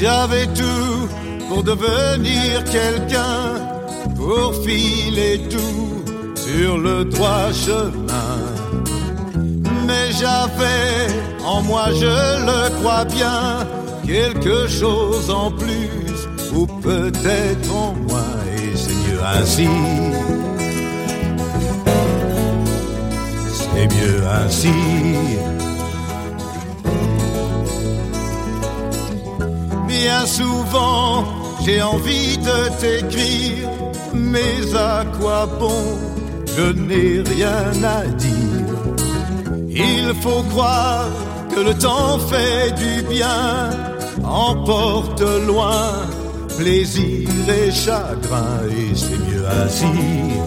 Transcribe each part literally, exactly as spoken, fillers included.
J'avais tout pour devenir quelqu'un, pour filer tout sur le droit chemin. Mais j'avais en moi, je le crois bien, quelque chose en plus, ou peut-être en moins, et c'est mieux ainsi. C'est mieux ainsi. Bien souvent, j'ai envie de t'écrire, mais à quoi bon, je n'ai rien à dire. Il faut croire que le temps fait du bien, emporte loin plaisir et chagrin, et c'est mieux ainsi.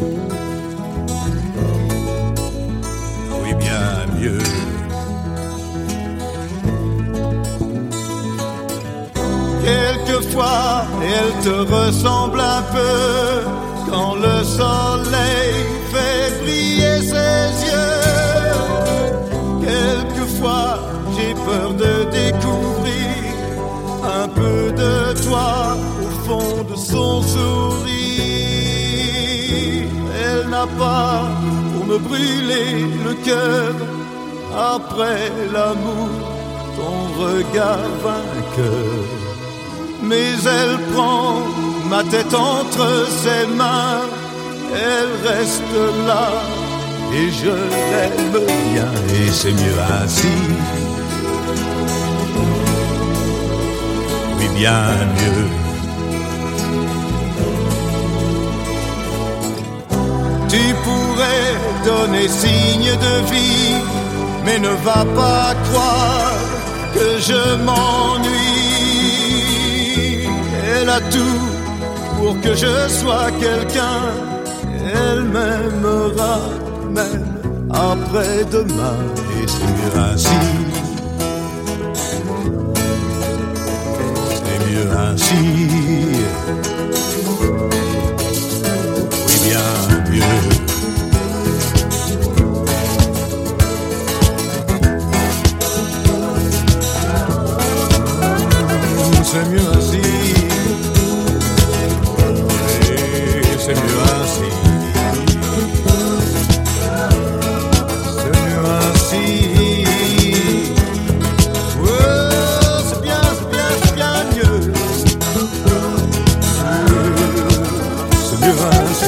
Oui, bien mieux. Quelquefois, elle te ressemble un peu quand le soleil fait briller ses yeux. Quelquefois, j'ai peur de découvrir un peu de toi au fond de son sourire. Elle n'a pas pour me brûler le cœur après l'amour, ton regard vainqueur. Mais elle prend ma tête entre ses mains, elle reste là et je l'aime bien, et c'est mieux ainsi. Oui, bien mieux. Tu pourrais donner signe de vie, mais ne va pas croire que je m'ennuie. Elle a tout pour que je sois quelqu'un, elle m'aimera même après-demain, et c'est mieux ainsi. C'est mieux ainsi. Oui, bien mieux. C'est mieux ainsi. C'est mieux ainsi. C'est mieux ainsi. Oh, c'est bien, c'est bien, c'est bien mieux. C'est mieux ainsi.